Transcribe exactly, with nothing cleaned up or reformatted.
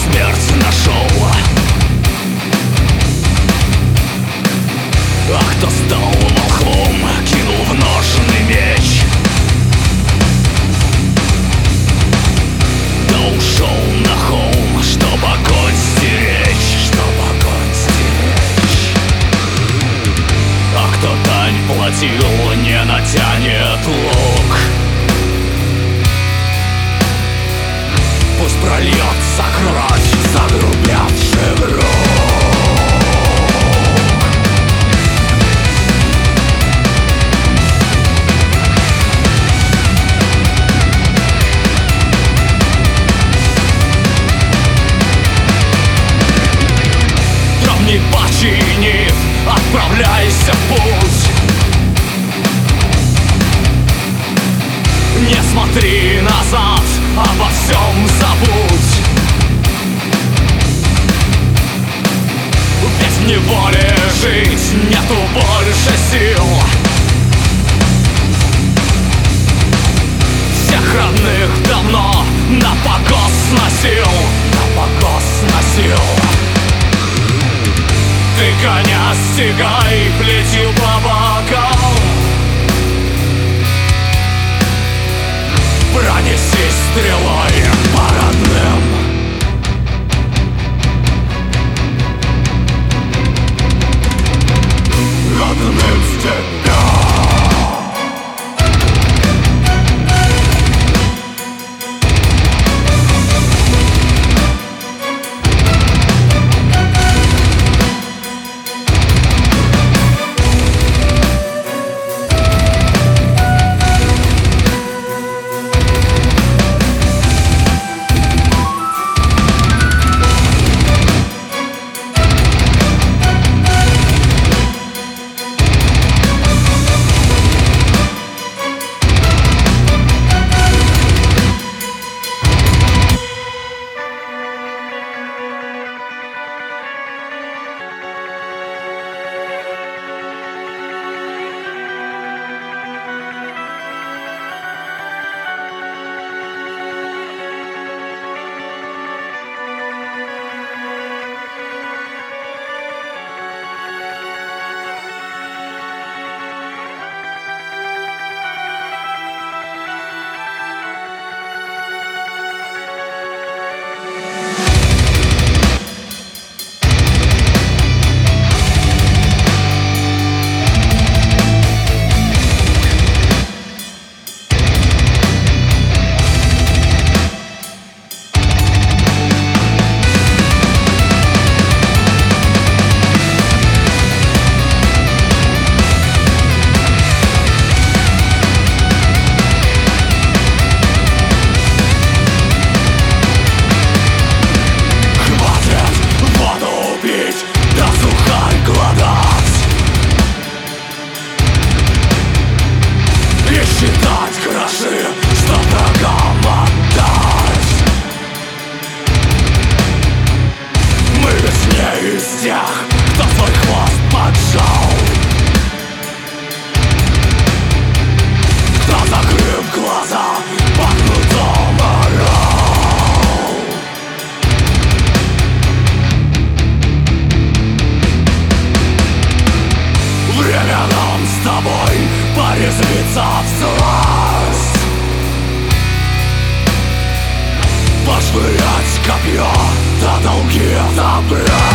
смерть нашел. А кто стал волхвом, кинул в ножны меч, да ушел на холм, чтоб огонь стеречь, чтоб огонь стеречь. А кто дань платил, не натянет лук. Пусть прольется кровь, загрубевший враг. Не починив, отправляйся в путь. Не смотри назад, обо всем забудь. Ведь в неволе жить нету больше сил. Всех родных давно на покос сносил, на покос сносил. Ты коня стегай плетью по бокам, пронесись стрелой по родным. Родным степям. Кто свой хвост поджал, кто, закрыв глаза, под кнутом орал. Время нам с тобой порезвиться в сласть, пошвырять копье до долги добра.